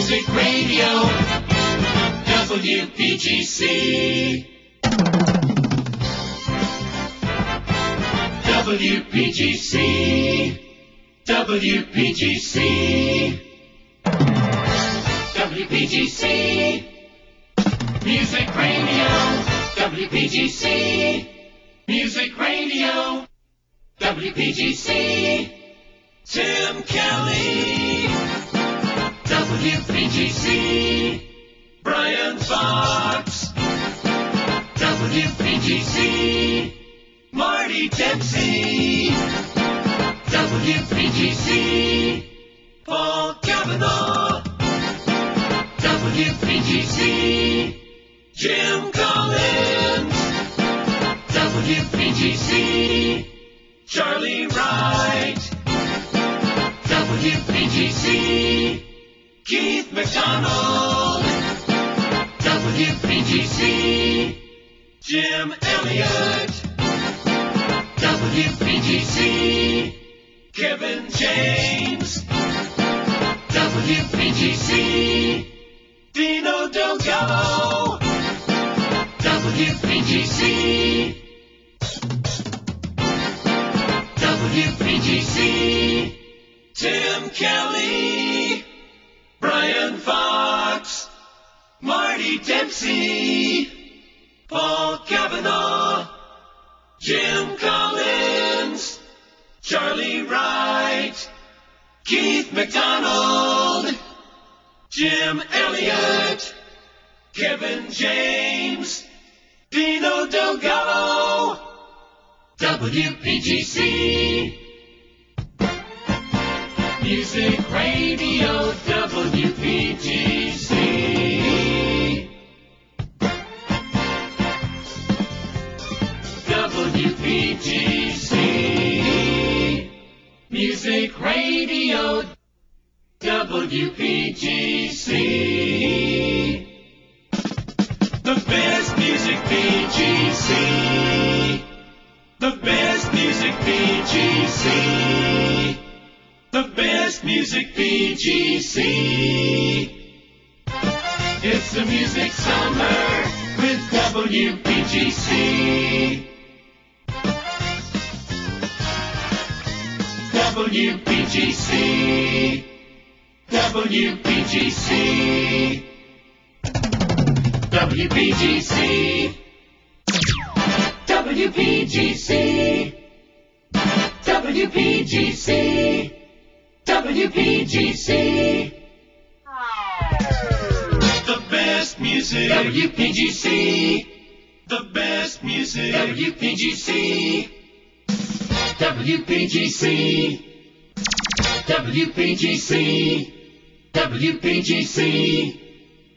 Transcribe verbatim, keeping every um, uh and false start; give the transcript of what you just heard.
Music Radio, W P G C. W P G C. W P G C. W P G C. Music Radio, W P G C. Music Radio, W P G C. Tim Kelly, W P G C. Brian Fox, W P G C. Marty Dempsey, W P G C. Paul Cavanaugh, W P G C. Jim Collins, W P G C. Charlie Wright, W P G C. Keith McDonald, W P G C. Jim Elliott, W P G C. Kevin James, W P G C. Dino Delgado, W P G C. W P G C. Tim Kelly, Brian Fox, Marty Dempsey, Paul Cavanaugh, Jim Collins, Charlie Wright, Keith McDonald, Jim Elliott, Kevin James, Dino Delgado, W P G C. Music Radio, W P G C. W P G C. Music Radio, W P G C. The best music P G C. The best music P G C. The best music P G C. It's the music summer with W P G C. W P G C. W P G C. W P G C. W P G C. W P G C. W P G C. The best music. W P G C. The best music. W P G C. W P G C. W P G C. W P G C.